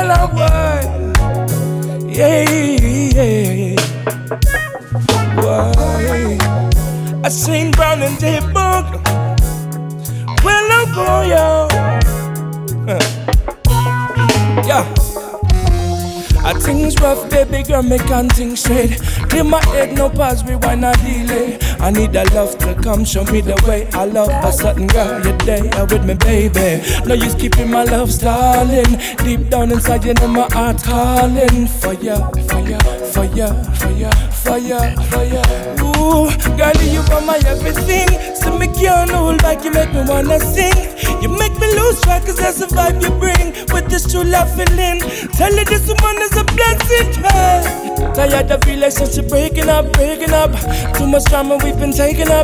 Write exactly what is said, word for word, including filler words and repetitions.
girl I want. Yeah, yeah. Why? I seen Brown and J Book. Well, I'm going, yo. Yeah. I things rough, baby girl, me can't think straight. Clear my head, no pause, rewind, no delay. I need a love to come, show me the way. I love a certain girl, you there with me, baby. No use keeping my love stalling. Deep down inside, you know my heart calling. Fire, fire, fire, fire, fire, fire. Ooh, girl, you are my everything. So me can't hold back, you make me wanna sing. You make me lose track, cause that's the vibe you bring. With this true love feeling. Tell you this woman is a blessing, hey. Tired of relationship breaking up, breaking up. Too much drama we've been taking up.